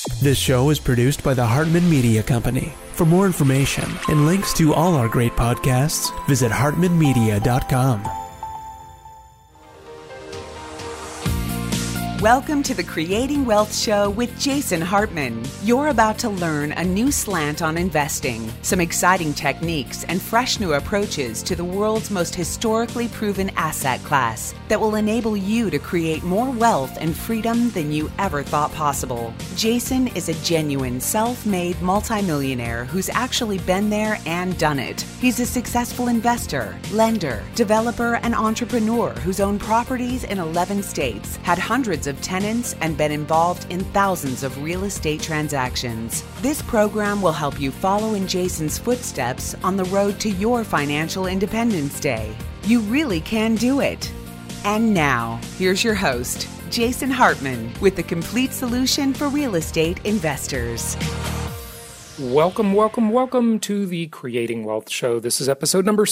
This show is produced by the Hartman Media Company. For more information and links to all our great podcasts, visit hartmanmedia.com. Welcome to the Creating Wealth Show with Jason Hartman. You're about to learn a new slant on investing, some exciting techniques, and fresh new approaches to the world's most historically proven asset class that will enable you to create more wealth and freedom than you ever thought possible. Jason is a genuine self-made multimillionaire who's actually been there and done it. He's a successful investor, lender, developer, and entrepreneur who's owned properties in 11 states, had hundreds of tenants, and been involved in thousands of real estate transactions. This program will help you follow in Jason's footsteps on the road to your financial independence day. You really can do it. And now, here's your host, Jason Hartman, with the complete solution for real estate investors. Welcome to the Creating Wealth Show. This is episode number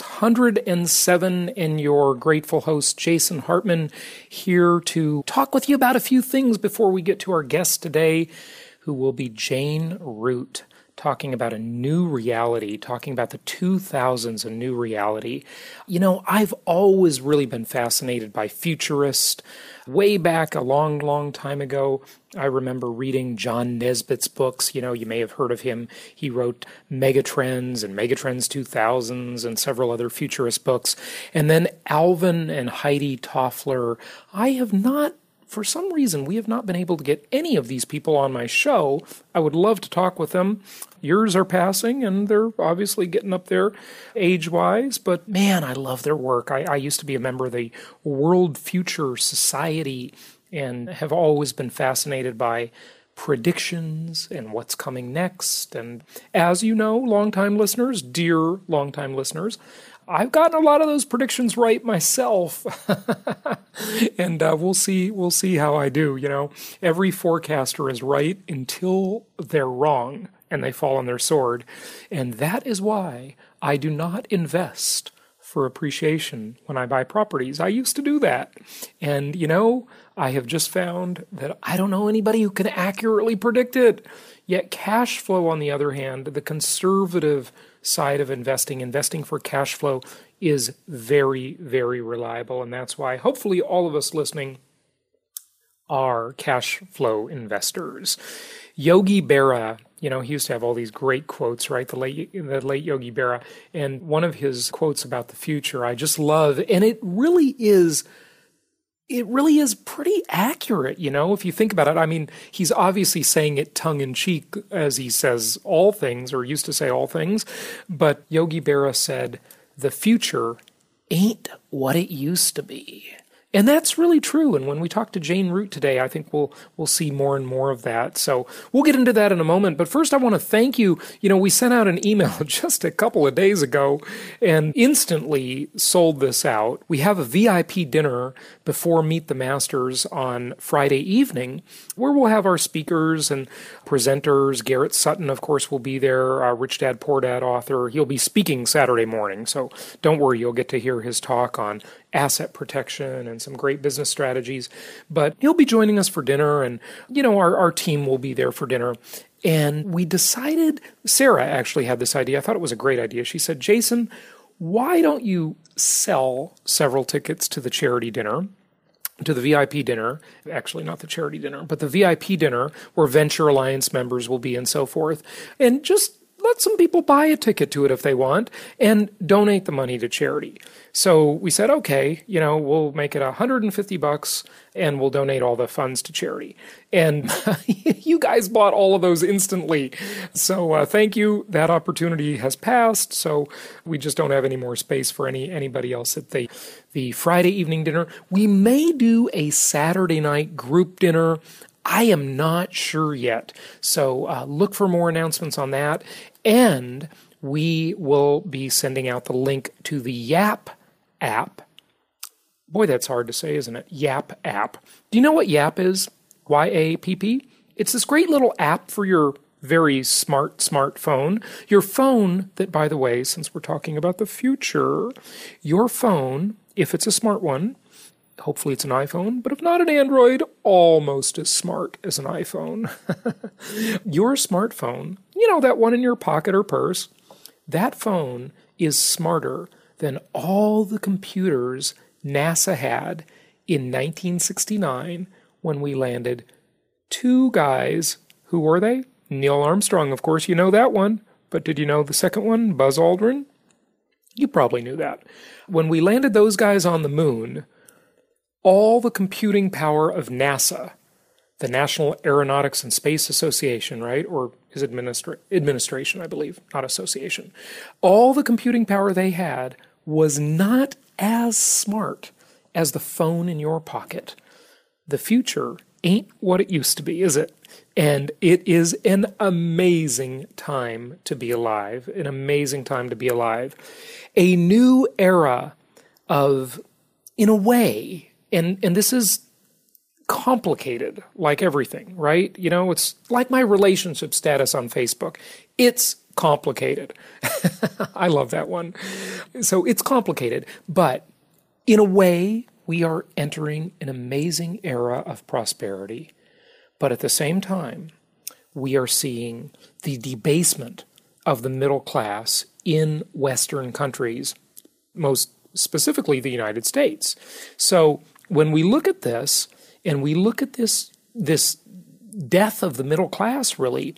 607, and your grateful host, Jason Hartman, here to talk with you about a few things before we get to our guest today, who will be Jane Root, talking about a new reality, talking about the 2000s, a new reality. You know, I've always really been fascinated by futurists. Way back a long time ago, I remember reading John Nesbitt's books. You know, you may have heard of him. He wrote Megatrends and Megatrends 2000s and several other futurist books. And then Alvin and Heidi Toffler. For some reason, we have not been able to get any of these people on my show. I would love to talk with them. Years are passing, and they're obviously getting up there age-wise, but man, I love their work. I used to be a member of the World Future Society and have always been fascinated by predictions and what's coming next. And as you know, dear longtime listeners, I've gotten a lot of those predictions right myself, and we'll see how I do. You know, every forecaster is right until they're wrong and they fall on their sword, and that is why I do not invest for appreciation when I buy properties. I used to do that, and you know, I have just found that I don't know anybody who can accurately predict it. Yet cash flow, on the other hand, the conservative side of investing for cash flow, is very, very reliable. And that's why hopefully all of us listening are cash flow investors. Yogi Berra, you know, he used to have all these great quotes, right? The late Yogi Berra. And one of his quotes about the future I just love. And it really is pretty accurate, you know, if you think about it. I mean, he's obviously saying it tongue-in-cheek as he says all things, or used to say all things, but Yogi Berra said, "The future ain't what it used to be." And that's really true. And when we talk to Jane Root today, I think we'll see more and more of that. So we'll get into that in a moment. But first, I want to thank you. You know, we sent out an email just a couple of days ago and instantly sold this out. We have a VIP dinner before Meet the Masters on Friday evening, where we'll have our speakers and presenters. Garrett Sutton, of course, will be there, our Rich Dad Poor Dad author. He'll be speaking Saturday morning. So don't worry, you'll get to hear his talk on asset protection and some great business strategies. But he'll be joining us for dinner, and, you know, our team will be there for dinner. And we decided, Sarah actually had this idea. I thought it was a great idea. She said, "Jason, why don't you sell several tickets to the charity dinner, to the VIP dinner, actually not the charity dinner, but the VIP dinner where Venture Alliance members will be and so forth, and just let some people buy a ticket to it if they want and donate the money to charity." So we said, okay, you know, we'll make it $150 and we'll donate all the funds to charity. And you guys bought all of those instantly. So thank you. That opportunity has passed. So we just don't have any more space for anybody else at the Friday evening dinner. We may do a Saturday night group dinner. I am not sure yet. So look for more announcements on that. And we will be sending out the link to the Yap app. Boy, that's hard to say, isn't it? Yap app. Do you know what Yap is? YAPP? It's this great little app for your very smartphone. Your phone that, by the way, since we're talking about the future, your phone, if it's a smart one, hopefully it's an iPhone, but if not an Android, almost as smart as an iPhone. Your smartphone, that one in your pocket or purse, that phone is smarter than all the computers NASA had in 1969 when we landed 2 guys. Who were they? Neil Armstrong, of course, you know that one. But did you know the second one, Buzz Aldrin? You probably knew that. When we landed those guys on the moon, all the computing power of NASA, the National Aeronautics and Space Association, right? Or is administration, I believe, not association. All the computing power they had was not as smart as the phone in your pocket. The future ain't what it used to be, is it? And it is an amazing time to be alive, an amazing time to be alive. A new era of, in a way, and this is complicated, like everything, right? It's like my relationship status on Facebook. It's complicated. I love that one. So it's complicated, but in a way, we are entering an amazing era of prosperity. But at the same time, we are seeing the debasement of the middle class in Western countries, most specifically the United States. So when we look at this, and we look at this death of the middle class, really,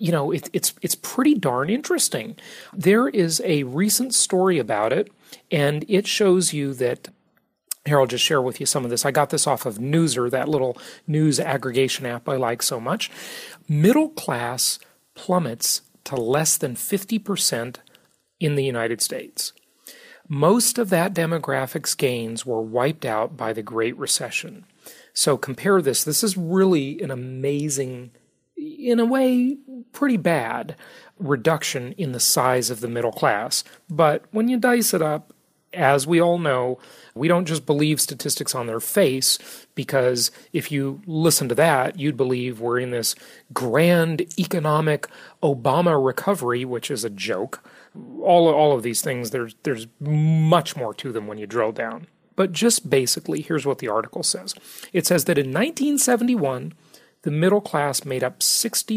it's pretty darn interesting. There is a recent story about it, and it shows you that. Here, I'll just share with you some of this. I got this off of Newser, that little news aggregation app I like so much. Middle class plummets to less than 50% in the United States. Most of that demographics gains were wiped out by the Great Recession. So compare this. This is really an amazing, in a way, pretty bad reduction in the size of the middle class. But when you dice it up, as we all know, we don't just believe statistics on their face, because if you listen to that, you'd believe we're in this grand economic Obama recovery, which is a joke. All of these things, there's much more to them when you drill down. But just basically, here's what the article says. It says that in 1971, the middle class made up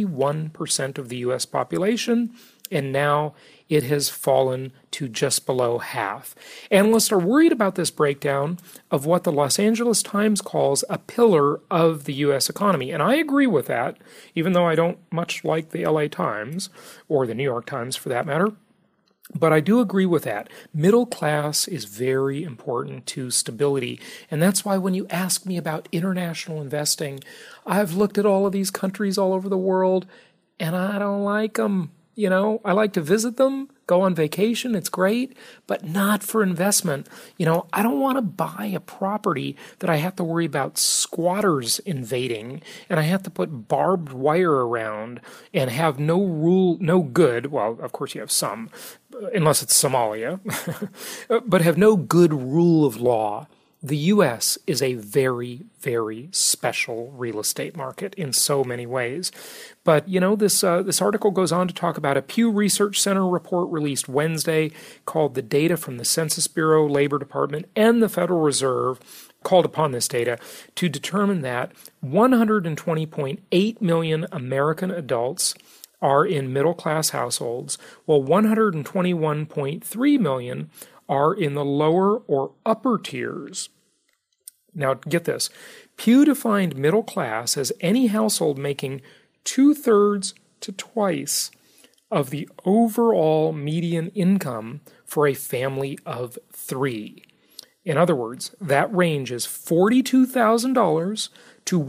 61% of the U.S. population, and now it has fallen to just below half. Analysts are worried about this breakdown of what the Los Angeles Times calls a pillar of the U.S. economy. And I agree with that, even though I don't much like the L.A. Times, or the New York Times for that matter. But I do agree with that. Middle class is very important to stability. And that's why when you ask me about international investing, I've looked at all of these countries all over the world, and I don't like them. I like to visit them, go on vacation, it's great, but not for investment. I don't want to buy a property that I have to worry about squatters invading, and I have to put barbed wire around and have no good, well, of course you have some, unless it's Somalia, but have no good rule of law. The U.S. is a very, very special real estate market in so many ways. But, this article goes on to talk about a Pew Research Center report released Wednesday called The Data from the Census Bureau, Labor Department, and the Federal Reserve called upon this data to determine that 120.8 million American adults are in middle-class households, while 121.3 million are in the lower or upper tiers. Now, get this. Pew defined middle class as any household making 2/3 to twice of the overall median income for a family of 3. In other words, that range is $42,000 to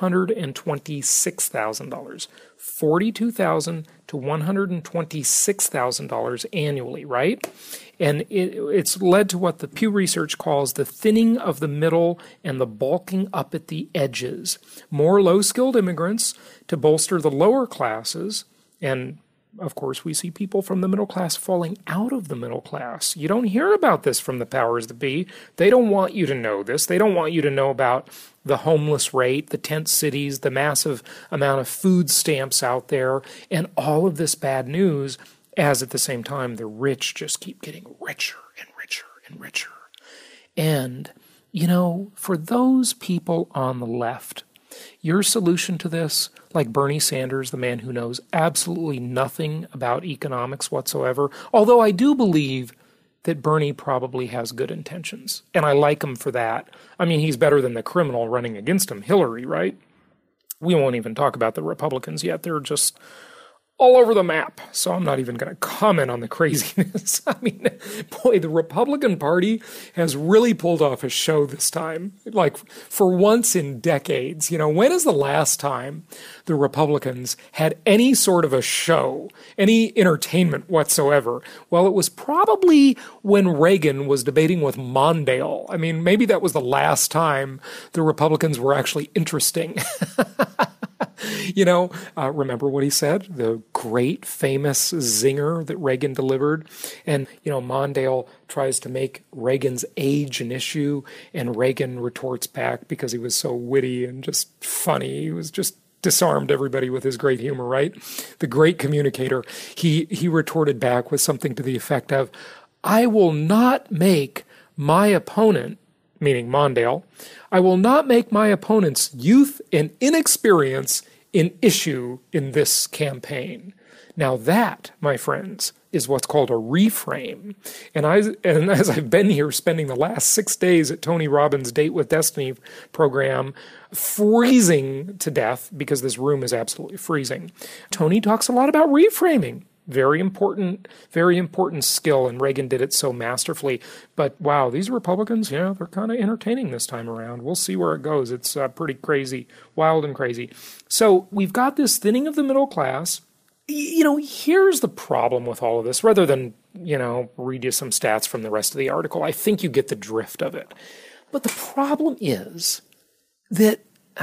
$126,000. $42,000 to $126,000 annually, right? And it's led to what the Pew Research calls the thinning of the middle and the bulking up at the edges. More low-skilled immigrants to bolster the lower classes, and of course, we see people from the middle class falling out of the middle class. You don't hear about this from the powers that be. They don't want you to know this. They don't want you to know about the homeless rate, the tent cities, the massive amount of food stamps out there, and all of this bad news, as at the same time, the rich just keep getting richer and richer and richer. And for those people on the left, your solution to this, like Bernie Sanders, the man who knows absolutely nothing about economics whatsoever, although I do believe that Bernie probably has good intentions, and I like him for that. I mean, he's better than the criminal running against him, Hillary, right? We won't even talk about the Republicans yet. They're just all over the map. So I'm not even going to comment on the craziness. I mean, boy, the Republican Party has really pulled off a show this time, like for once in decades. When is the last time the Republicans had any sort of a show, any entertainment whatsoever? Well, it was probably when Reagan was debating with Mondale. I mean, maybe that was the last time the Republicans were actually interesting. Remember what he said? The great famous zinger that Reagan delivered. And, Mondale tries to make Reagan's age an issue, and Reagan retorts back because he was so witty and just funny. He was just disarmed everybody with his great humor, right? The great communicator. He retorted back with something to the effect of, I will not make my opponent, meaning Mondale, I will not make my opponent's youth and inexperience an issue in this campaign. Now that, my friends, is what's called a reframe. And as I've been here spending the last 6 days at Tony Robbins' Date with Destiny program, freezing to death because this room is absolutely freezing, Tony talks a lot about reframing. Very important skill, and Reagan did it so masterfully. But wow, these Republicans, they're kind of entertaining this time around. We'll see where it goes. It's pretty crazy, wild and crazy. So we've got this thinning of the middle class. Here's the problem with all of this. Rather than, read you some stats from the rest of the article, I think you get the drift of it. But the problem is that,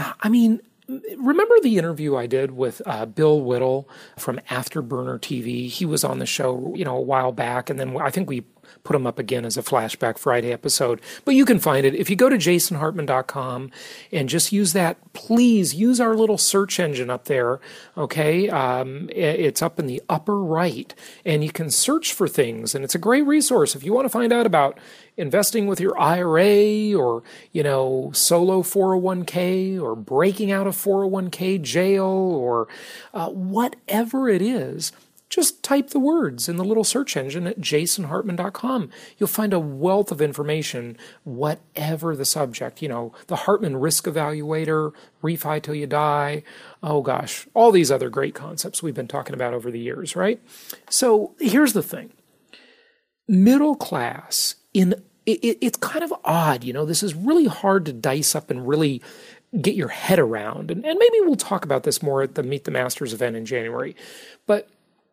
remember the interview I did with Bill Whittle from Afterburner TV? He was on the show, a while back, and then I think we put him up again as a Flashback Friday episode. But you can find it. If you go to jasonhartman.com and just use that, please use our little search engine up there, okay? It's up in the upper right, and you can search for things, and it's a great resource if you want to find out about investing with your IRA or, solo 401k or breaking out of 401k jail or whatever it is. Just type the words in the little search engine at jasonhartman.com. You'll find a wealth of information, whatever the subject. The Hartman Risk Evaluator, Refi Till You Die. Oh gosh, all these other great concepts we've been talking about over the years, right? So here's the thing. Middle class, it's kind of odd. This is really hard to dice up and really get your head around. And maybe we'll talk about this more at the Meet the Masters event in January. But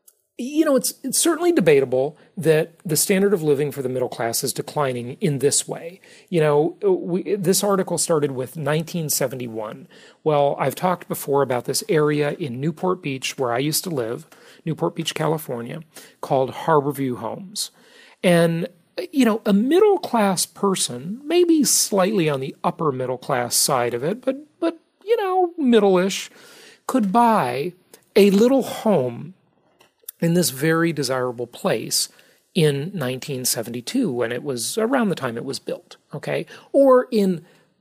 it's certainly debatable that the standard of living for the middle class is declining in this way. This article started with 1971. Well, I've talked before about this area in Newport Beach where I used to live, Newport Beach, California, called Harborview Homes. And, a middle class person, maybe slightly on the upper middle class side of it, but middle-ish, could buy a little home in this very desirable place in 1972 when it was around the time it was built, okay? Or in,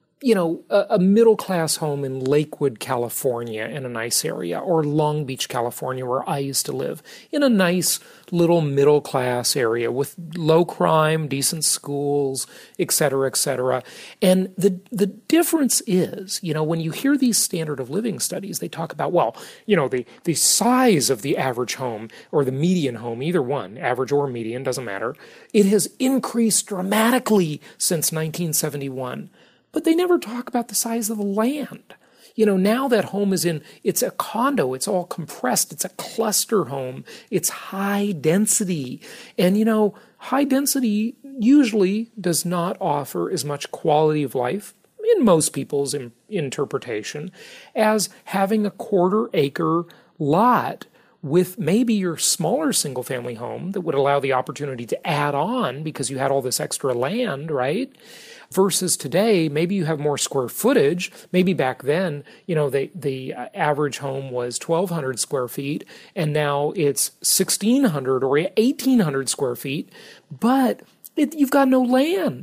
a middle-class home in Lakewood, California in a nice area, or Long Beach, California, where I used to live, in a nice little middle-class area with low crime, decent schools, et cetera, et cetera. And the difference is, when you hear these standard of living studies, they talk about, the size of the average home or the median home, either one, average or median, doesn't matter. It has increased dramatically since 1971. But they never talk about the size of the land. Now that home it's a condo, it's all compressed, it's a cluster home, it's high density. And, high density usually does not offer as much quality of life, in most people's interpretation, as having a quarter-acre lot with maybe your smaller single-family home that would allow the opportunity to add on because you had all this extra land, right? Versus today, maybe you have more square footage. Maybe back then, the average home was 1,200 square feet, and now it's 1,600 or 1,800 square feet, but you've got no land.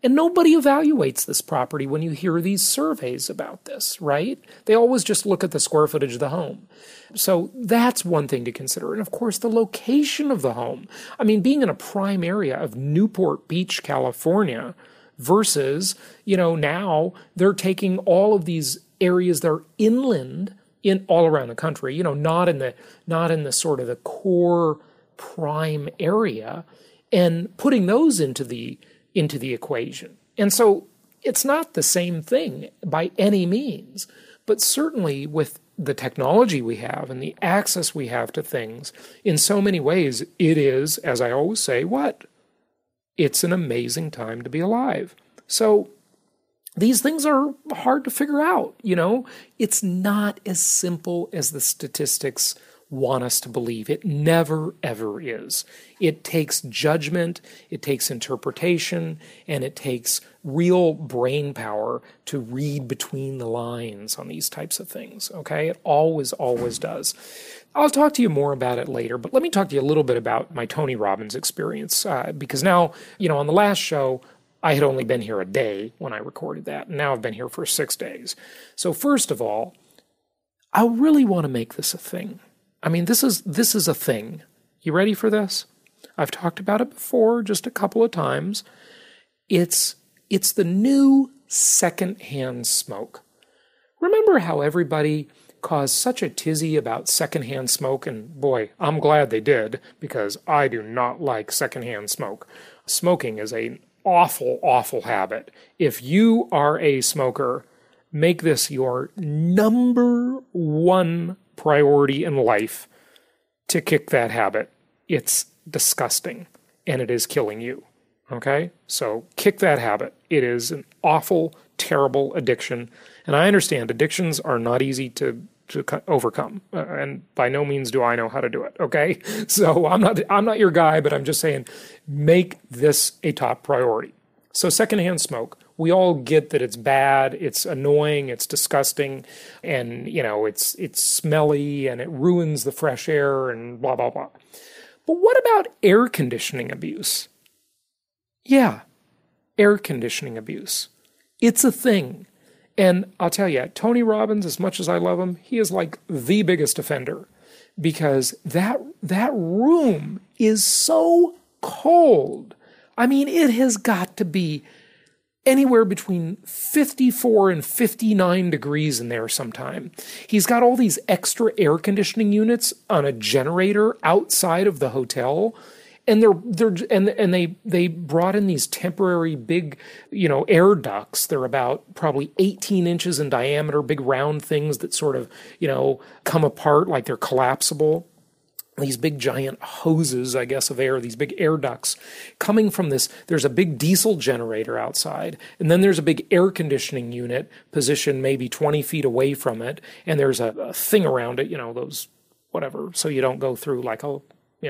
And nobody evaluates this property when you hear these surveys about this, right? They always just look at the square footage of the home. So that's one thing to consider. And of course, the location of the home. I mean, being in a prime area of Newport Beach, California, versus, now they're taking all of these areas that are inland in all around the country, not in the sort of the core prime area, and putting those into the equation. And so it's not the same thing by any means, but certainly with the technology we have and the access we have to things, in so many ways, it is, as I always say, what? It's an amazing time to be alive. So these things are hard to figure out, It's not as simple as the statistics want us to believe. It never, ever is. It takes judgment, it takes interpretation, and it takes real brain power to read between the lines on these types of things, okay? It always, always does. I'll talk to you more about it later, but let me talk to you a little bit about my Tony Robbins experience, because now, on the last show, I had only been here a day when I recorded that, and now I've been here for 6 days. So first of all, I really want to make this a thing. I mean, this is a thing. You ready for this? I've talked about it before, just a couple of times. It's the new secondhand smoke. Remember how everybody caused such a tizzy about secondhand smoke? And boy, I'm glad they did, because I do not like secondhand smoke. Smoking is an awful, awful habit. If you are a smoker, make this your number one priority in life to kick that habit. It's disgusting, and it is killing you. Okay? So kick that habit. It is an awful, terrible addiction. And I understand addictions are not easy to overcome. And by no means do I know how to do it. Okay? So I'm not your guy, but I'm just saying, make this a top priority. So secondhand smoke. We all get that it's bad, it's annoying, it's disgusting, and, it's smelly, and it ruins the fresh air, and blah, blah, blah. But what about air conditioning abuse? Yeah, air conditioning abuse. It's a thing. And I'll tell you, Tony Robbins, as much as I love him, he is like the biggest offender, because that room is so cold. I mean, it has got to be anywhere between 54 and 59 degrees in there sometime. He's got all these extra air conditioning units on a generator outside of the hotel, and they brought in these temporary big, air ducts. They're about probably 18 inches in diameter, big round things that sort of, come apart like they're collapsible. These big giant hoses, I guess, of air, these big air ducts coming from this. There's a big diesel generator outside, and then there's a big air conditioning unit positioned maybe 20 feet away from it, and there's a thing around it, those whatever, so you don't go through like a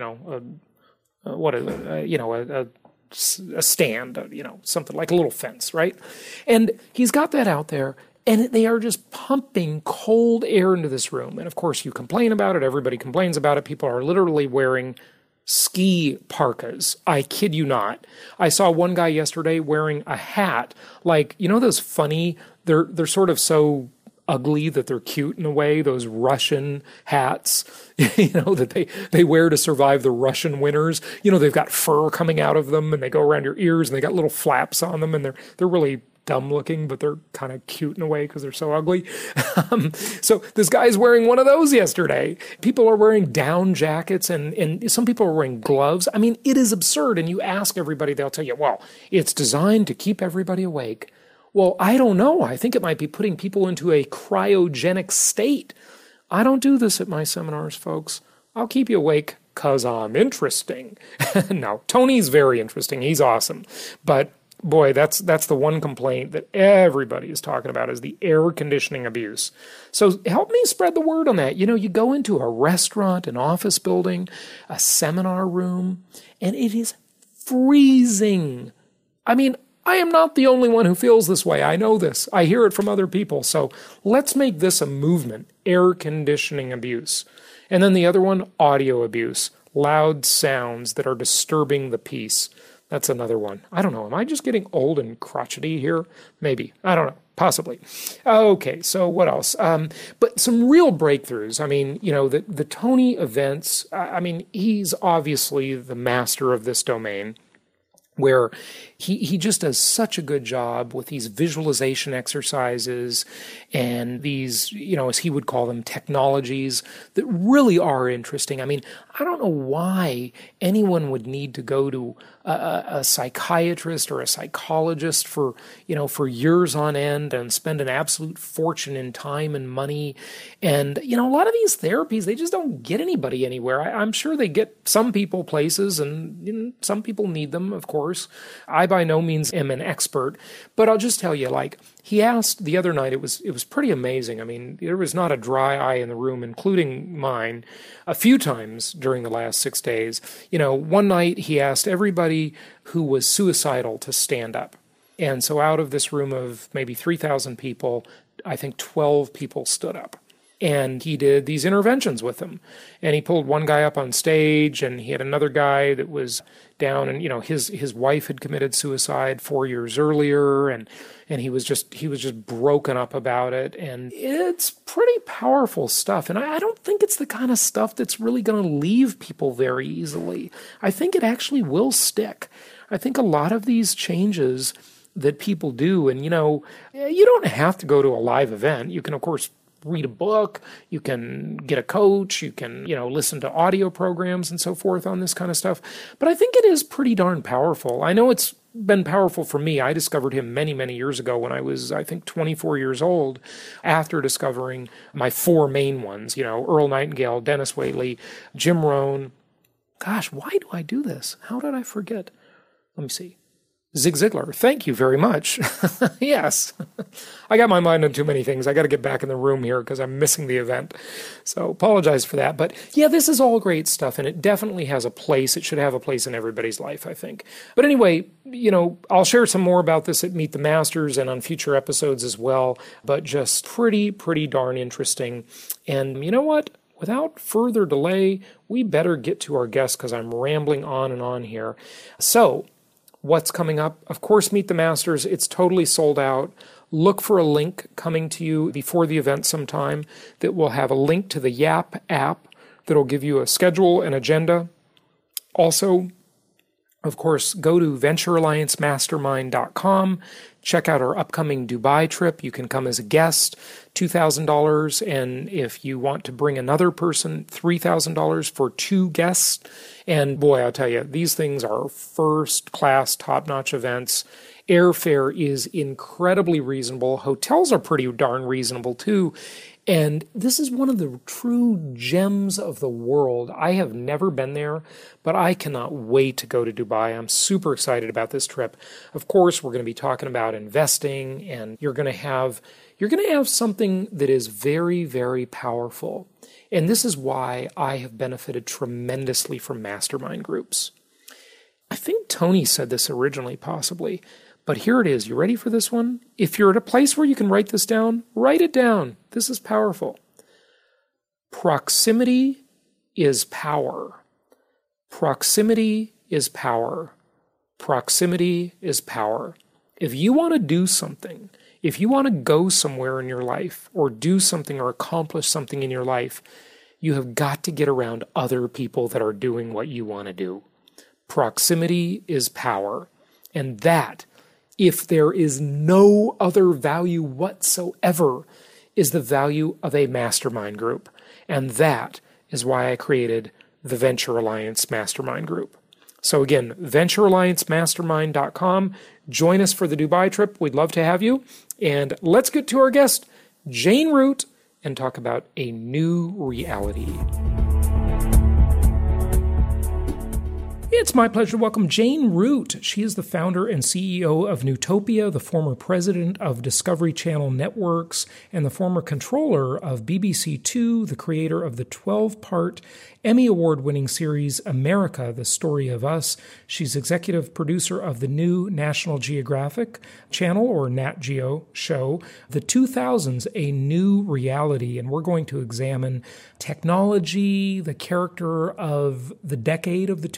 stand, something like a little fence, right? And he's got that out there. And they are just pumping cold air into this room. And of course, you complain about it. Everybody complains about it. People are literally wearing ski parkas. I kid you not. I saw one guy yesterday wearing a hat, like, those funny, they're sort of so ugly that they're cute in a way, those Russian hats, that they wear to survive the Russian winters. They've got fur coming out of them, and they go around your ears, and they got little flaps on them, and they're really dumb looking, but they're kind of cute in a way because they're so ugly. So this guy's wearing one of those yesterday. People are wearing down jackets, and some people are wearing gloves. I mean, it is absurd. And you ask everybody, they'll tell you, well, it's designed to keep everybody awake. Well, I don't know. I think it might be putting people into a cryogenic state. I don't do this at my seminars, folks. I'll keep you awake because I'm interesting. No, Tony's very interesting. He's awesome. But boy, that's the one complaint that everybody is talking about, is the air conditioning abuse. So help me spread the word on that. You go into a restaurant, an office building, a seminar room, and it is freezing. I mean, I am not the only one who feels this way. I know this. I hear it from other people. So let's make this a movement, air conditioning abuse. And then the other one, audio abuse, loud sounds that are disturbing the peace. That's another one. I don't know. Am I just getting old and crotchety here? Maybe. I don't know. Possibly. Okay, so what else? But some real breakthroughs. I mean, the Tony events, he's obviously the master of this domain, where he just does such a good job with these visualization exercises and these, as he would call them, technologies that really are interesting. I mean, I don't know why anyone would need to go to a psychiatrist or a psychologist for years on end and spend an absolute fortune in time and money. And, a lot of these therapies, they just don't get anybody anywhere. I'm sure they get some people places, and some people need them, of course. I by no means am an expert, but I'll just tell you, he asked the other night, it was pretty amazing. I mean, there was not a dry eye in the room, including mine, a few times during the last 6 days. One night he asked everybody who was suicidal to stand up. And so out of this room of maybe 3,000 people, I think 12 people stood up. And he did these interventions with them. And he pulled one guy up on stage, and he had another guy that was down, and his wife had committed suicide 4 years earlier, and he was just broken up about it. And it's pretty powerful stuff. And I don't think it's the kind of stuff that's really going to leave people very easily. I think it actually will stick. I think a lot of these changes that people do, and you don't have to go to a live event. You can, of course, read a book, you can get a coach, you can, listen to audio programs and so forth on this kind of stuff. But I think it is pretty darn powerful. I know it's been powerful for me. I discovered him many, many years ago when I was, I think, 24 years old, after discovering my 4 main ones, Earl Nightingale, Dennis Waitley, Jim Rohn. Gosh, why do I do this? How did I forget? Let me see. Zig Ziglar, thank you very much. Yes. I got my mind on too many things. I got to get back in the room here because I'm missing the event. So apologize for that. But yeah, this is all great stuff, and it definitely has a place. It should have a place in everybody's life, I think. But anyway, I'll share some more about this at Meet the Masters and on future episodes as well. But just pretty darn interesting. And you know what? Without further delay, we better get to our guest because I'm rambling on and on here. So, what's coming up? Of course, Meet the Masters. It's totally sold out. Look for a link coming to you before the event sometime that will have a link to the Yap app that will give you a schedule and agenda. Also, of course, go to VentureAllianceMastermind.com. Check out our upcoming Dubai trip. You can come as a guest, $2,000. And if you want to bring another person, $3,000 for 2 guests. And boy, I'll tell you, these things are first-class, top-notch events. Airfare is incredibly reasonable. Hotels are pretty darn reasonable, too. And this is one of the true gems of the world. I have never been there, but I cannot wait to go to Dubai. I'm super excited about this trip. Of course, we're going to be talking about investing, and you're going to have something that is very, very powerful. And this is why I have benefited tremendously from mastermind groups. I think Tony said this originally, possibly. But here it is. You ready for this one? If you're at a place where you can write this down, write it down. This is powerful. Proximity is power. Proximity is power. Proximity is power. If you want to do something, if you want to go somewhere in your life or do something or accomplish something in your life, you have got to get around other people that are doing what you want to do. Proximity is power. And that, if there is no other value whatsoever, is the value of a mastermind group. And that is why I created the Venture Alliance Mastermind Group. So again, VentureAllianceMastermind.com. Join us for the Dubai trip. We'd love to have you. And let's get to our guest, Jane Root, and talk about a new reality. It's my pleasure to welcome Jane Root. She is the founder and CEO of Newtopia, the former president of Discovery Channel Networks, and the former controller of BBC Two, the creator of the 12-part Emmy Award-winning series America, The Story of Us. She's executive producer of the new National Geographic channel, or Nat Geo show, The 2000s, A New Reality, and we're going to examine technology, the character of the decade of the 2000s,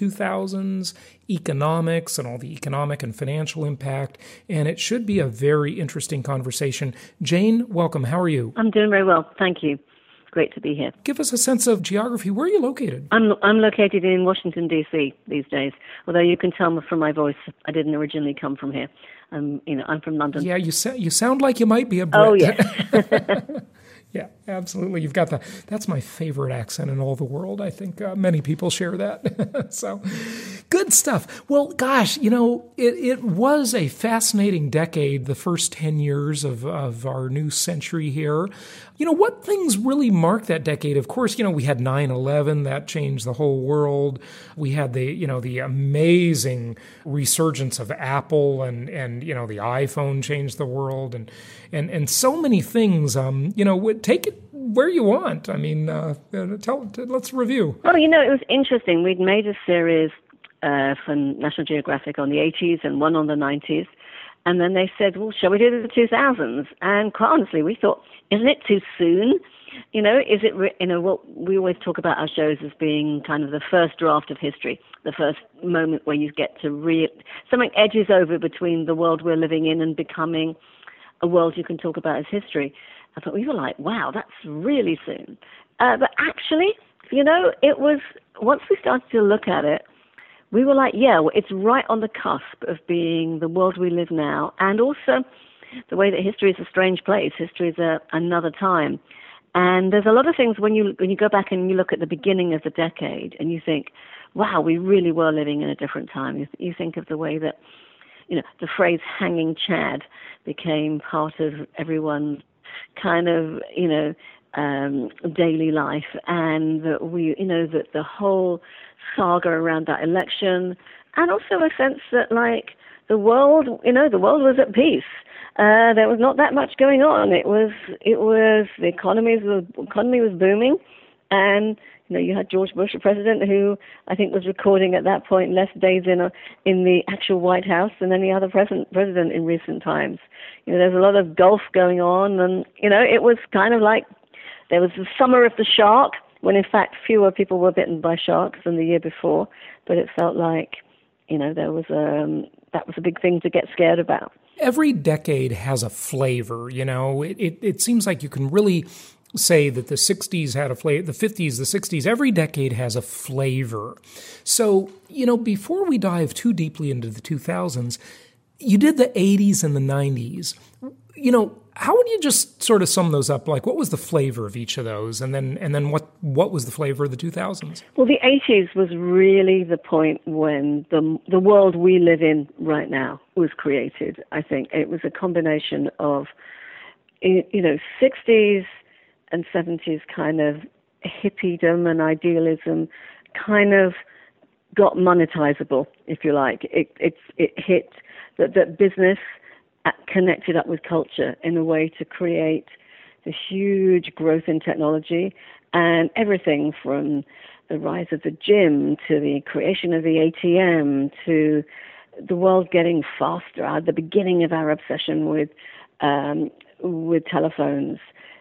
2000s, economics and all the economic and financial impact, and it should be a very interesting conversation. Jane, welcome. How are you? I'm doing very well. Thank you. Great to be here. Give us a sense of geography. Where are you located? I'm located in Washington, D.C. these days, although you can tell from my voice I didn't originally come from here. I'm from London. Yeah, you sound like you might be a Brit. Oh, yes. Yeah, absolutely. You've got that's my favorite accent in all the world. I think many people share that. So good stuff. Well, gosh, it was a fascinating decade, the first 10 years of our new century here. What things really marked that decade? Of course, we had 9/11, that changed the whole world. We had the amazing resurgence of Apple and the iPhone changed the world and so many things. Take it where you want. I mean, let's review. Well, it was interesting. We'd made a series for National Geographic on the 80s and one on the 90s. And then they said, well, shall we do the 2000s? And quite honestly, we thought, isn't it too soon? Is it, what we always talk about our shows as being kind of the first draft of history, the first moment where you get to something edges over between the world we're living in and becoming a world you can talk about as history. I thought, we were like, wow, that's really soon. But actually, it was, once we started to look at it, we were like, yeah, well, it's right on the cusp of being the world we live now, and also the way that history is a strange place. History is another time. And there's a lot of things when you go back and you look at the beginning of the decade and you think, wow, we really were living in a different time. You think of the way that, the phrase hanging Chad became part of everyone's kind of, daily life, and that that the whole saga around that election, and also a sense that the world was at peace. There was not that much going on. It was the economy was booming, and you had George Bush, a president who I think was recording at that point less days in the actual White House than any other president in recent times. There's a lot of golf going on, and it was kind of like there was the summer of the shark, when in fact fewer people were bitten by sharks than the year before. But it felt like that was a big thing to get scared about. Every decade has a flavor. It seems like you can really say that the 60s had a flavor, the 50s, the 60s, every decade has a flavor. So, before we dive too deeply into the 2000s, you did the 80s and the 90s. How would you just sort of sum those up? Like, what was the flavor of each of those? And then what was the flavor of the 2000s? Well, the 80s was really the point when the world we live in right now was created. I think it was a combination of, 60s and 70s kind of hippiedom and idealism kind of got monetizable, if you like. It hit that business connected up with culture in a way to create the huge growth in technology, and everything from the rise of the gym to the creation of the ATM to the world getting faster. At the beginning of our obsession with telephones,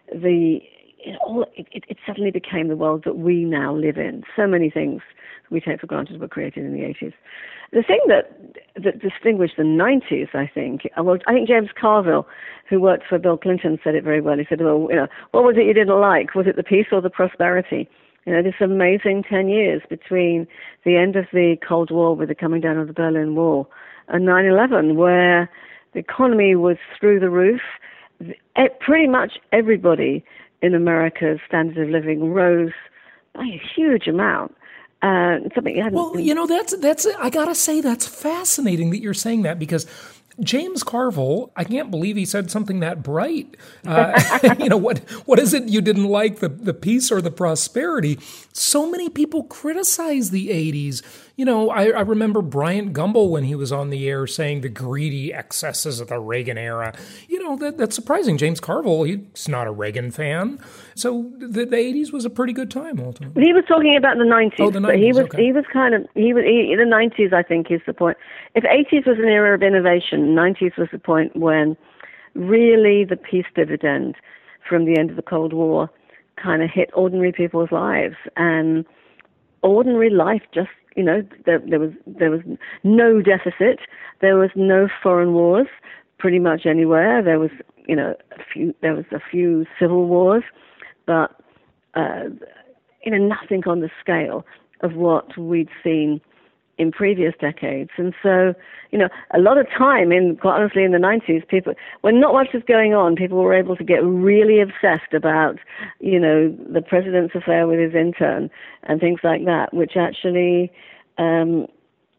it suddenly became the world that we now live in. So many things we take for granted were created in the 80s. The thing that distinguished the 90s, I think James Carville, who worked for Bill Clinton, said it very well. He said, well, what was it you didn't like? Was it the peace or the prosperity? This amazing 10 years between the end of the Cold War with the coming down of the Berlin Wall and 9/11, where the economy was through the roof. Pretty much everybody in America's standard of living rose by a huge amount. Something you hadn't. Well, that's. I gotta say, that's fascinating that you're saying that, because James Carville, I can't believe he said something that bright. What is it you didn't like, the peace or the prosperity? So many people criticize the 80s. I remember Bryant Gumbel when he was on the air saying the greedy excesses of the Reagan era. That's surprising. James Carville, he's not a Reagan fan. So the 80s was a pretty good time ultimately. He was talking about the 90s. Oh, the 90s, the 90s, I think, is the point. If 80s was an era of innovation, 90s was the point when really the peace dividend from the end of the Cold War kind of hit ordinary people's lives. And ordinary life just there was no deficit. There was no foreign wars pretty much anywhere. There was, a few civil wars, but, nothing on the scale of what we'd seen in previous decades. And so, a lot of time, quite honestly, in the 90s, people, when not much was going on, people were able to get really obsessed about, the president's affair with his intern and things like that, which actually, in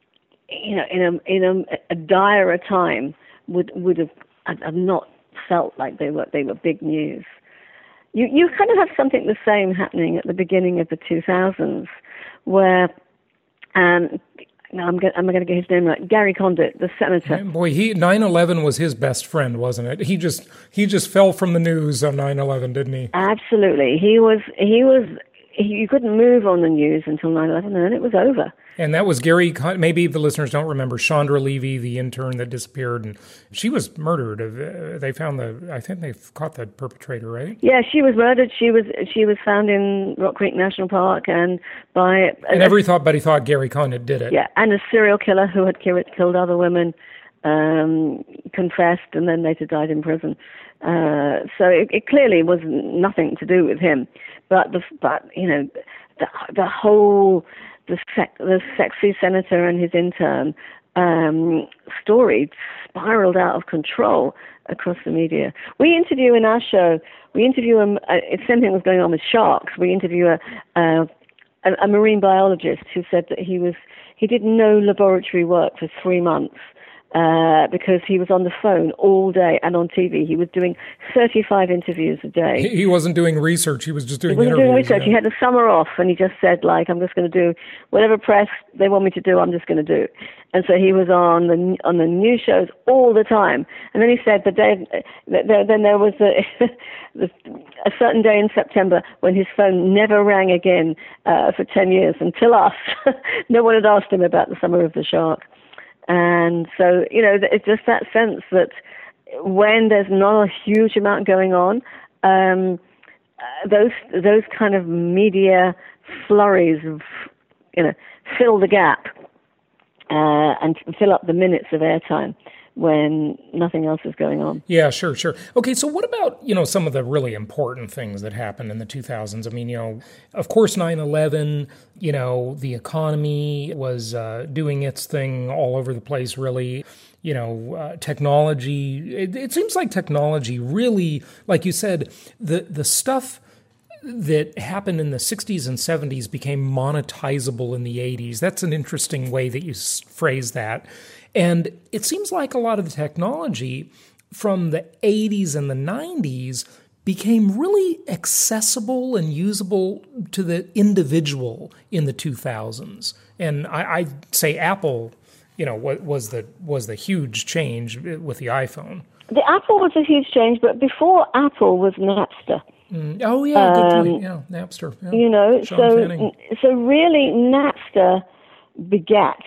a dire time would have not felt like they were big news. You kind of have something the same happening at the beginning of the 2000s, where I'm going to get his name right. Gary Condit, the senator. Boy, 9/11 was his best friend, wasn't it? He just fell from the news on 9/11, didn't he? Absolutely. You couldn't move on the news until 9/11, and then it was over. And that was Gary, maybe the listeners don't remember, Chandra Levy, the intern that disappeared, and she was murdered. They found I think they caught the perpetrator, right? Yeah, she was murdered. She was found in Rock Creek National Park, and everybody thought Gary Condit did it. Yeah, and a serial killer who had killed other women confessed and then later died in prison. So it clearly was nothing to do with him, but the whole the sexy senator and his intern story spiraled out of control across the media. We interview in our show. If something was going on with sharks, we interview a marine biologist who said that he did no laboratory work for 3 months. Because he was on the phone all day and on TV. He was doing 35 interviews a day. He wasn't doing research. He was just doing interviews. He wasn't doing research. Yeah. He had the summer off, and he just said, I'm just going to do whatever press they want me to do, I'm just going to do. And so he was on the news shows all the time. And then he said then there was a certain day in September when his phone never rang again for 10 years until us. No one had asked him about the summer of the shark. And so, it's just that sense that when there's not a huge amount going on, those kind of media flurries, fill the gap and fill up the minutes of airtime when nothing else is going on. Yeah, sure. Okay, so what about, some of the really important things that happened in the 2000s? I mean, of course, 9/11, the economy was doing its thing all over the place, really. Technology, it seems like technology really, like you said, the stuff that happened in the 60s and 70s became monetizable in the 80s. That's an interesting way that you phrase that. And it seems like a lot of the technology from the 80s and the 90s became really accessible and usable to the individual in the 2000s. And I'd say Apple, was the huge change with the iPhone. The Apple was a huge change, but before Apple was Napster. Oh, yeah, good point. Yeah, Napster. Yeah. So really Napster begat...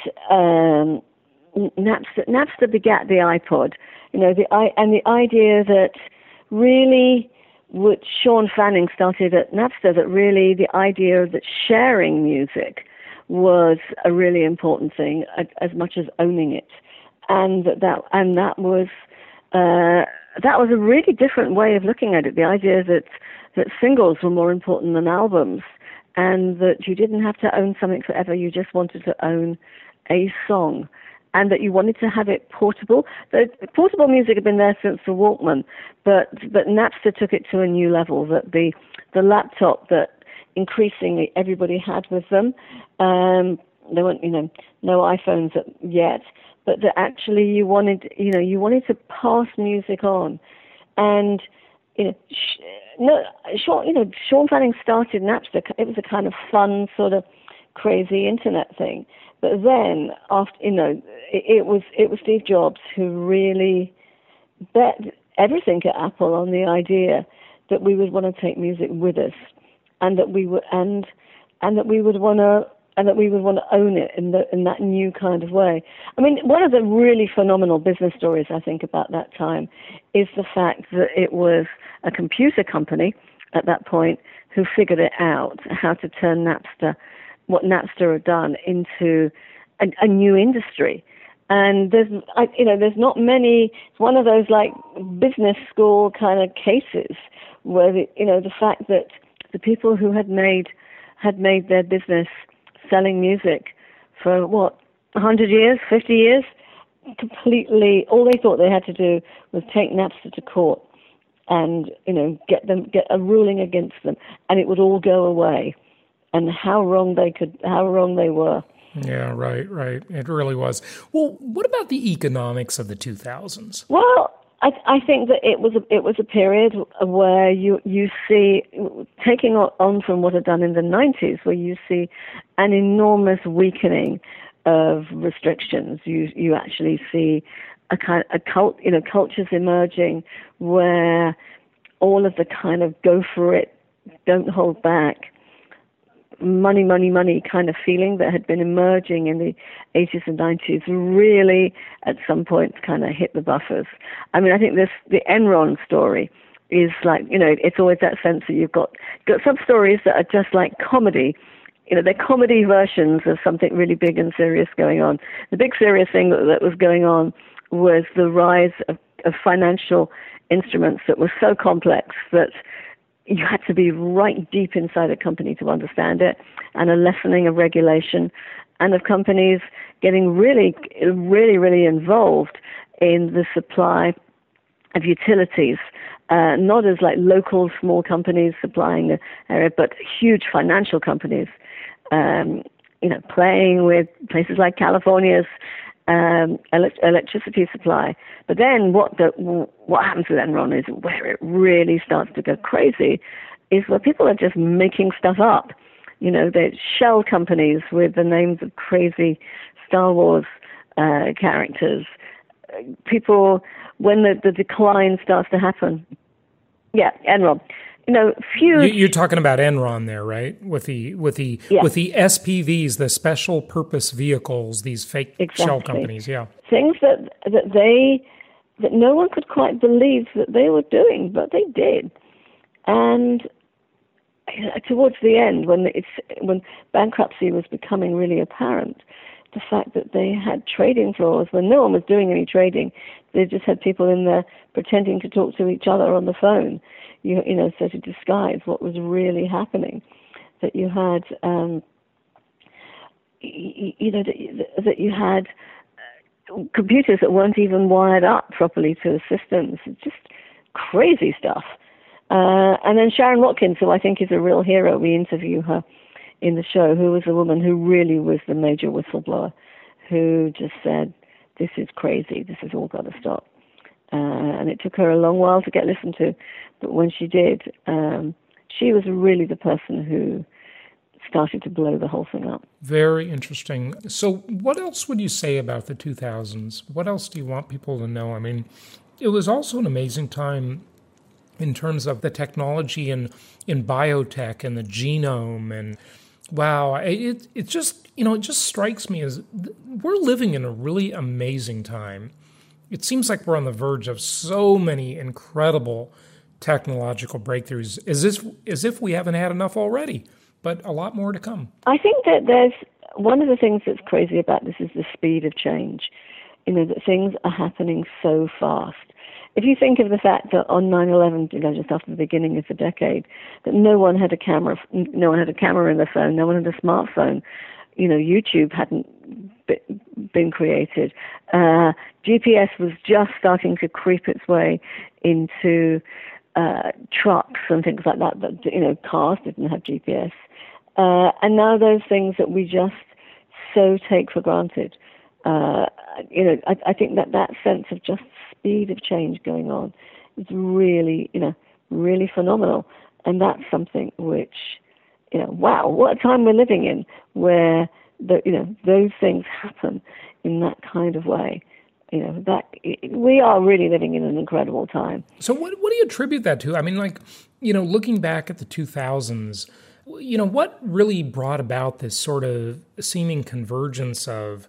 Napster begat the iPod, and the idea that really, what Sean Fanning started at Napster, that really the idea that sharing music was a really important thing, as much as owning it, and that was a really different way of looking at it. The idea that singles were more important than albums, and that you didn't have to own something forever. You just wanted to own a song. And that you wanted to have it portable. The portable music had been there since the Walkman, but Napster took it to a new level. That the laptop that increasingly everybody had with them, there weren't no iPhones yet, but that actually you wanted to pass music on, and Sean Fanning started Napster. It was a kind of fun sort of crazy internet thing. But then, after it was Steve Jobs who really bet everything at Apple on the idea that we would want to take music with us, and that we would want to own it in that new kind of way. I mean, one of the really phenomenal business stories I think about that time is the fact that it was a computer company at that point who figured it out, how to turn Napster what Napster had done into a new industry. And there's not many. It's one of those like business school kind of cases where the fact that the people who had made their business selling music for 100 years, 50 years, completely, all they thought they had to do was take Napster to court and get a ruling against them, and it would all go away. And how wrong they were. Yeah, right. It really was. Well, what about the economics of the 2000s? Well, I think that it was a period where you see, taking on from what had done in the 90s, where you see an enormous weakening of restrictions. You actually see cultures emerging where all of the kind of go for it, don't hold back, money kind of feeling that had been emerging in the 80s and 90s really at some point kind of hit the buffers. I mean, I think the Enron story is like, it's always that sense that you've got some stories that are just like comedy. They're comedy versions of something really big and serious going on. The big serious thing that was going on was the rise of financial instruments that were so complex that you had to be right deep inside a company to understand it, and a lessening of regulation, and of companies getting really, really, really involved in the supply of utilities, not as like local small companies supplying the area, but huge financial companies, playing with places like California's electricity supply. But then what happens with Enron is where it really starts to go crazy, is where people are just making stuff up. They're shell companies with the names of crazy Star Wars characters. People, when the decline starts to happen. Yeah, Enron. You're talking about Enron there, right? With the SPVs, the special purpose vehicles, these fake shell companies, yeah. Things that no one could quite believe that they were doing, but they did. And towards the end, when bankruptcy was becoming really apparent, the fact that they had trading floors when no one was doing any trading, they just had people in there pretending to talk to each other on the phone. So to disguise what was really happening, that you had, that you had computers that weren't even wired up properly to the systems, just crazy stuff. And then Sharon Watkins, who I think is a real hero, we interview her in the show, who was a woman who really was the major whistleblower, who just said, "This is crazy. This has all got to stop." And it took her a long while to get listened to, but when she did, she was really the person who started to blow the whole thing up. Very interesting. So what else would you say about the 2000s? What else do you want people to know? I mean, it was also an amazing time in terms of the technology in biotech and the genome, and wow, it just strikes me as we're living in a really amazing time. It seems like we're on the verge of so many incredible technological breakthroughs, as if we haven't had enough already, but a lot more to come. I think that there's one of the things that's crazy about this is the speed of change. That things are happening so fast. If you think of the fact that on 9/11, just after the beginning of the decade, that no one had a camera in their phone, no one had a smartphone. YouTube hadn't been created. GPS was just starting to creep its way into trucks and things like that. But cars didn't have GPS, and now those things that we just so take for granted. I think that sense of just speed of change going on is really, really phenomenal, and that's something which, wow, what a time we're living in, where those things happen in that kind of way. That we are really living in an incredible time. So what do you attribute that to? I mean, looking back at the 2000s, what really brought about this sort of seeming convergence of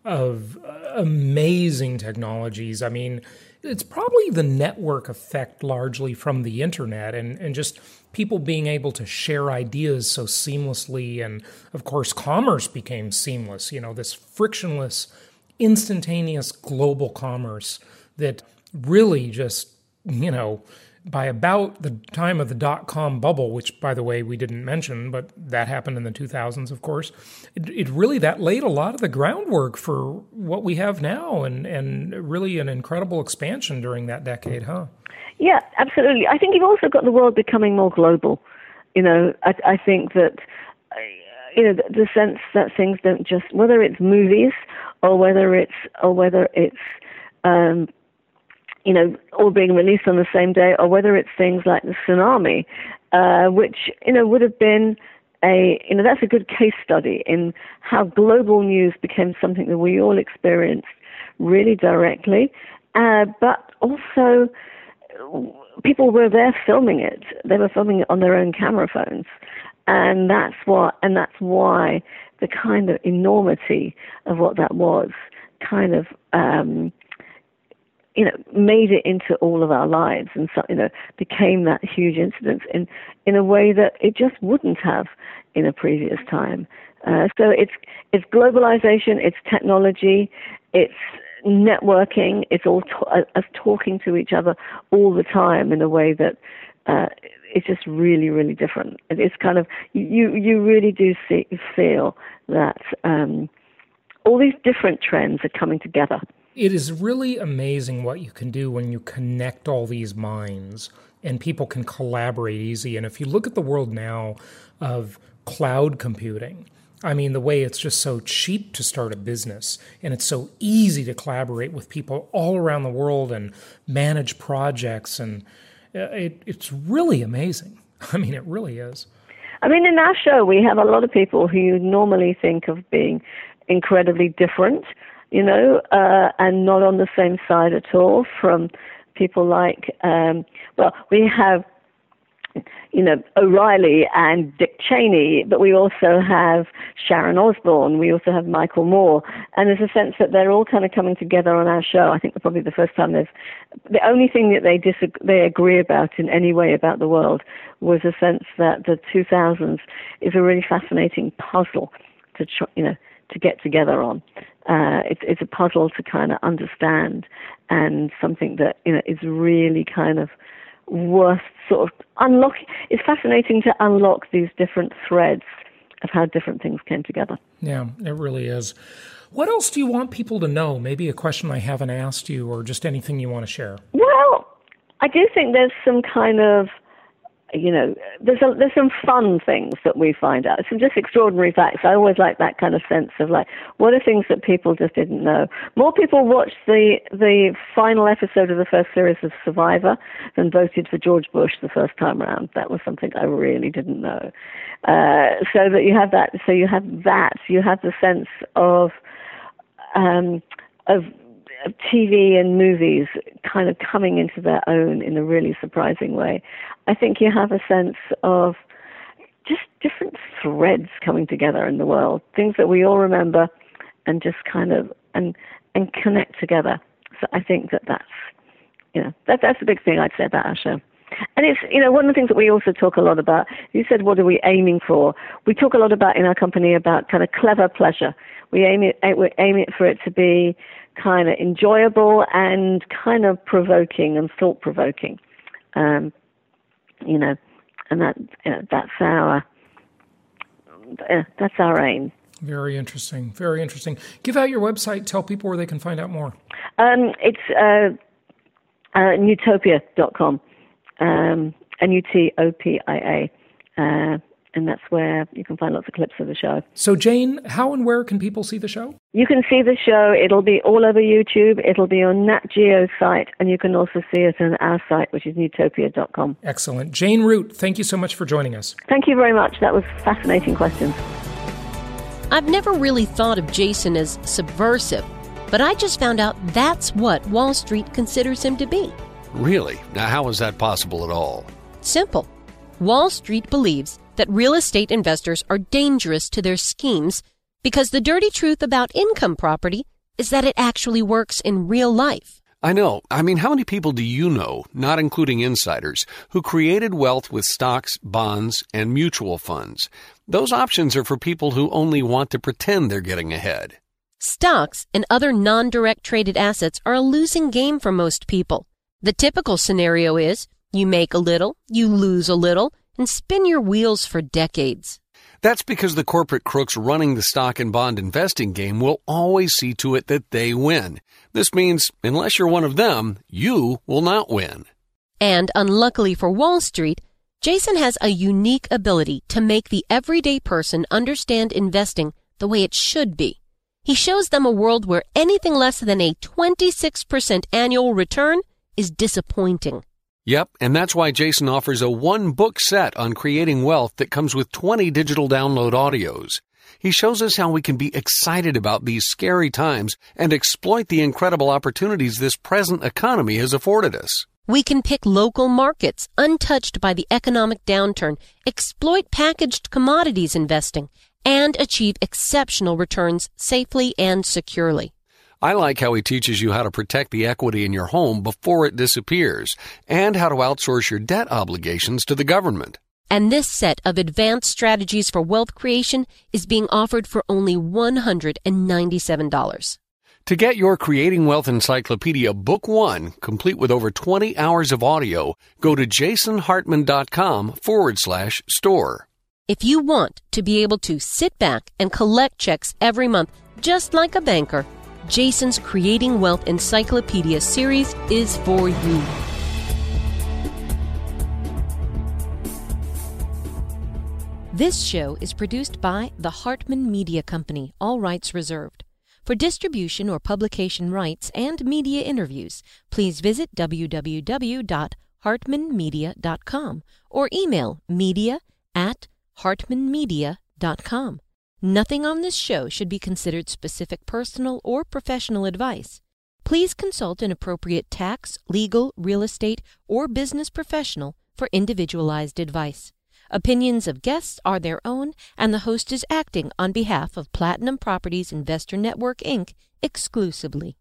amazing technologies? I mean, it's probably the network effect largely from the internet and just people being able to share ideas so seamlessly. And of course, commerce became seamless, this frictionless, instantaneous global commerce that really just, by about the time of the dot-com bubble, which, by the way, we didn't mention, but that happened in the 2000s, of course, it really, that laid a lot of the groundwork for what we have now, and really an incredible expansion during that decade, huh? Yeah, absolutely. I think you've also got the world becoming more global. I think that, the sense that things don't just, whether it's movies or whether it's all being released on the same day, or whether it's things like the tsunami, which, would have been that's a good case study in how global news became something that we all experienced really directly, but also people were there filming it. They were filming it on their own camera phones. And that's why the kind of enormity of what that was kind of, made it into all of our lives, and so, became that huge incident in a way that it just wouldn't have in a previous time. So it's globalization, it's technology, it's networking, it's all us talking to each other all the time in a way that it's just really, really different. It's kind of, you really do feel that all these different trends are coming together. It is really amazing what you can do when you connect all these minds and people can collaborate easy. And if you look at the world now of cloud computing, I mean, the way it's just so cheap to start a business, and it's so easy to collaborate with people all around the world and manage projects, and it's really amazing. I mean, it really is. I mean, in our show, we have a lot of people who you normally think of being incredibly different, and not on the same side at all, from people like, we have, O'Reilly and Dick Cheney, but we also have Sharon Osbourne, we also have Michael Moore, and there's a sense that they're all kind of coming together on our show. I think probably the first time the only thing that they agree about in any way about the world was a sense that the 2000s is a really fascinating puzzle to get together on. It's a puzzle to kind of understand, and something that is really kind of worth sort of unlocking. It's fascinating to unlock these different threads of how different things came together. Yeah, it really is. What else do you want people to know? Maybe a question I haven't asked you, or just anything you want to share. Well, I do think there's some kind of, there's some fun things that we find out. Some just extraordinary facts. I always like that kind of sense of what are things that people just didn't know. More people watched the final episode of the first series of Survivor than voted for George Bush the first time around. That was something I really didn't know. So that you have that. So you have that. You have the sense of TV and movies kind of coming into their own in a really surprising way. I think you have a sense of just different threads coming together in the world, things that we all remember and just kind of and connect together. So I think that's the big thing I'd say about our show. And it's, one of the things that we also talk a lot about, you said, what are we aiming for? We talk a lot about in our company about kind of clever pleasure. We aim it for it to be kind of enjoyable and kind of provoking and thought-provoking. And that's our aim. Very interesting. Very interesting. Give out your website. Tell people where they can find out more. It's Newtopia.com. Nutopia. And that's where you can find lots of clips of the show. So, Jane, how and where can people see the show? You can see the show. It'll be all over YouTube. It'll be on Nat Geo's site, and you can also see it on our site, which is newtopia.com. Excellent. Jane Root, thank you so much for joining us. Thank you very much. That was fascinating questions. I've never really thought of Jason as subversive, but I just found out that's what Wall Street considers him to be. Really? Now, how is that possible at all? Simple. Wall Street believes that real estate investors are dangerous to their schemes because the dirty truth about income property is that it actually works in real life. I know. I mean, how many people do you know, not including insiders, who created wealth with stocks, bonds, and mutual funds? Those options are for people who only want to pretend they're getting ahead. Stocks and other non-direct traded assets are a losing game for most people. The typical scenario is you make a little, you lose a little, and spin your wheels for decades. That's because the corporate crooks running the stock and bond investing game will always see to it that they win. This means, unless you're one of them, you will not win. And unluckily for Wall Street, Jason has a unique ability to make the everyday person understand investing the way it should be. He shows them a world where anything less than a 26% annual return is disappointing. Yep, and that's why Jason offers a one-book set on creating wealth that comes with 20 digital download audios. He shows us how we can be excited about these scary times and exploit the incredible opportunities this present economy has afforded us. We can pick local markets untouched by the economic downturn, exploit packaged commodities investing, and achieve exceptional returns safely and securely. I like how he teaches you how to protect the equity in your home before it disappears and how to outsource your debt obligations to the government. And this set of advanced strategies for wealth creation is being offered for only $197. To get your Creating Wealth Encyclopedia Book 1, complete with over 20 hours of audio, go to jasonhartman.com/store. If you want to be able to sit back and collect checks every month, just like a banker, Jason's Creating Wealth Encyclopedia series is for you. This show is produced by the Hartman Media Company, all rights reserved. For distribution or publication rights and media interviews, please visit www.hartmanmedia.com or email media@hartmanmedia.com. Nothing on this show should be considered specific personal or professional advice. Please consult an appropriate tax, legal, real estate, or business professional for individualized advice. Opinions of guests are their own, and the host is acting on behalf of Platinum Properties Investor Network, Inc. exclusively.